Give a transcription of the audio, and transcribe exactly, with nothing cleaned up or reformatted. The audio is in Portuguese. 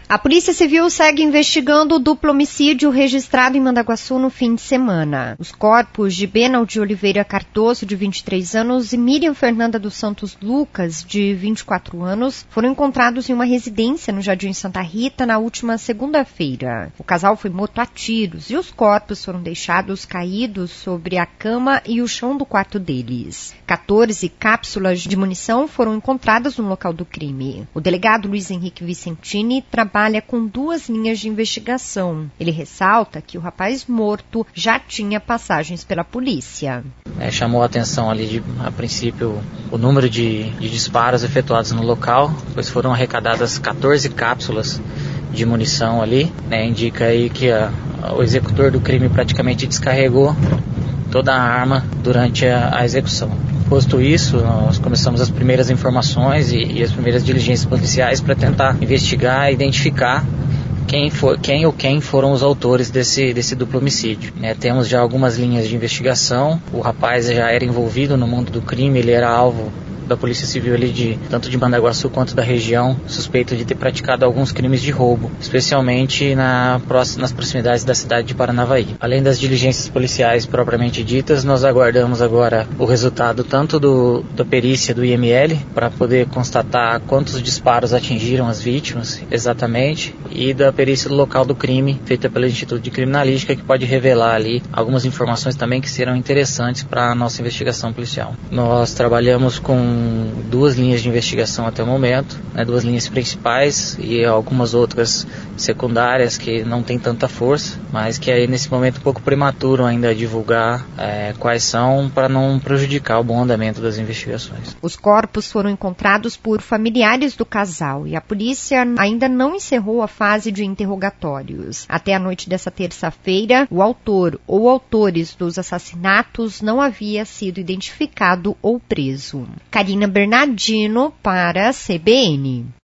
A Polícia Civil segue investigando o duplo homicídio registrado em Mandaguaçu no fim de semana. Os corpos de Benal de Oliveira Cardoso, de vinte e três anos, e Miriam Fernanda dos Santos Lucas, de vinte e quatro anos, foram encontrados em uma residência no Jardim Santa Rita na última segunda-feira. O casal foi morto a tiros e os corpos foram deixados caídos sobre a cama e o chão do quarto deles. quatorze cápsulas de munição foram encontradas no local do crime. O delegado Luiz Henrique Vicentini trabalha trabalha com duas linhas de investigação. Ele ressalta que o rapaz morto já tinha passagens pela polícia. É, chamou a atenção ali, de, a princípio, o número de, de disparos efetuados no local, pois foram arrecadadas quatorze cápsulas de munição ali, né, indica aí que a, o executor do crime praticamente descarregou toda a arma durante a, a execução. Posto isso, nós começamos as primeiras informações e, e as primeiras diligências policiais para tentar investigar e identificar quem, for, quem ou quem foram os autores desse, desse duplo homicídio. É, temos já algumas linhas de investigação, o rapaz já era envolvido no mundo do crime, ele era alvo da Polícia Civil ali de, tanto de Mandaguaçu quanto da região, suspeito de ter praticado alguns crimes de roubo, especialmente na, nas proximidades da cidade de Paranavaí. Além das diligências policiais propriamente ditas, nós aguardamos agora o resultado tanto do, da perícia do I M L, para poder constatar quantos disparos atingiram as vítimas exatamente, e da perícia do local do crime, feita pelo Instituto de Criminalística, que pode revelar ali algumas informações também que serão interessantes para a nossa investigação policial. Nós trabalhamos com duas linhas de investigação até o momento, né, duas linhas principais e algumas outras secundárias que não tem tanta força, mas que aí nesse momento é um pouco prematuro ainda divulgar é, quais são, para não prejudicar o bom andamento das investigações. Os corpos foram encontrados por familiares do casal e a polícia ainda não encerrou a fase de interrogatórios. Até a noite dessa terça-feira, o autor ou autores dos assassinatos não havia sido identificado ou preso. Karina Bernardino para a C B N.